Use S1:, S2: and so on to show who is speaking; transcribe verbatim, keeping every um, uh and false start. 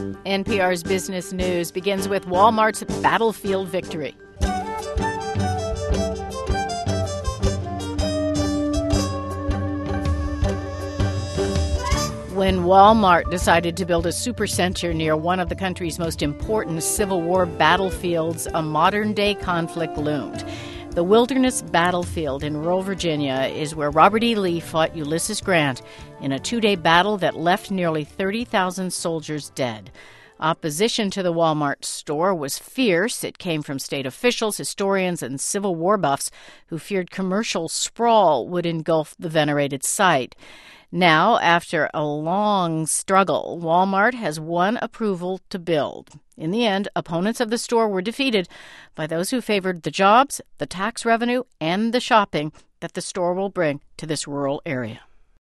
S1: N P R's Business News begins with Walmart's battlefield victory. When Walmart decided to build a supercenter near one of the country's most important Civil War battlefields, a modern-day conflict loomed. The Wilderness Battlefield in rural Virginia is where Robert E. Lee fought Ulysses Grant in a two-day battle that left nearly thirty thousand soldiers dead. Opposition to the Walmart store was fierce. It came from state officials, historians, and Civil War buffs who feared commercial sprawl would engulf the venerated site. Now, after a long struggle, Walmart has won approval to build. In the end, opponents of the store were defeated by those who favored the jobs, the tax revenue, and the shopping that the store will bring to this rural area.